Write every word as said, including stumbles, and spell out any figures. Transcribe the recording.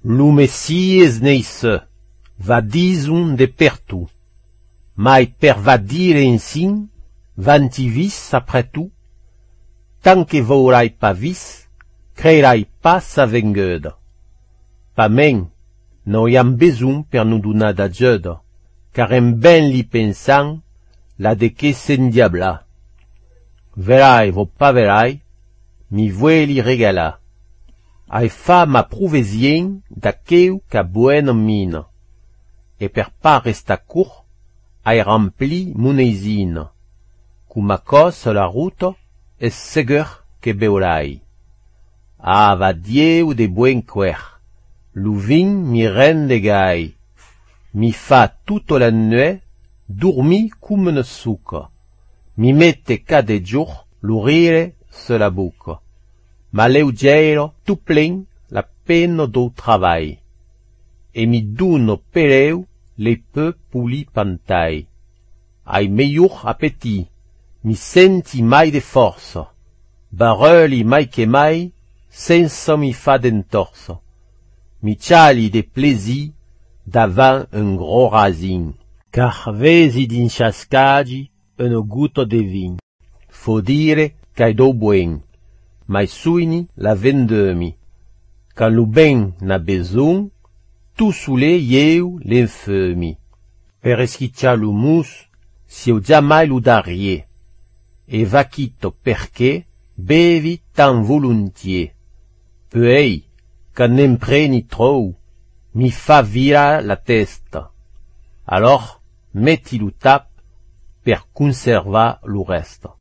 Lo Messies neisse, va dizon de pertou. Mai per va dire ensin, vanti vis après tout, tant que vaurai pas vis, creerai pas sa vengueda. Pa men, no y am besoin per nous donar d'ajuda, car en ben li pensant, la de que s'endiabla. Verai vo pas verai, mi voe li regala. Ai fa ma prouvezien d'aqueu ca buen mina, e per pas resta court, ai rempli moneisine, cum acos la route es segur que beolai. Ah, va dieu de buen quer, lo vin mi rende gai, mi fa toute la nuit dormi cum ne suca, mi mette cada jour lo rire se la bouca. M'alleugero tout plein la peine do travail, et mi dono pereu les peu puli pantai. Ai meilleur appétit, mi senti mai de force, barreuli mai que mai, senza mi fa d'entorse. Mi ciali de plaisir davant un gros rasin, car vesi d'inchascagi un gutto de vin. Fo dire qu'ai do buen, mai suini la vendemi, quand lo ben n'a besoin, tout soule ieu l'infemi. Per esquicciar lo mus, si o jamais lo darie, e va quito perché bevi tan volontiers. Peu quand n'en preni trop, mi fa vira la testa. Alors, metti lo tap per conservar lo reste.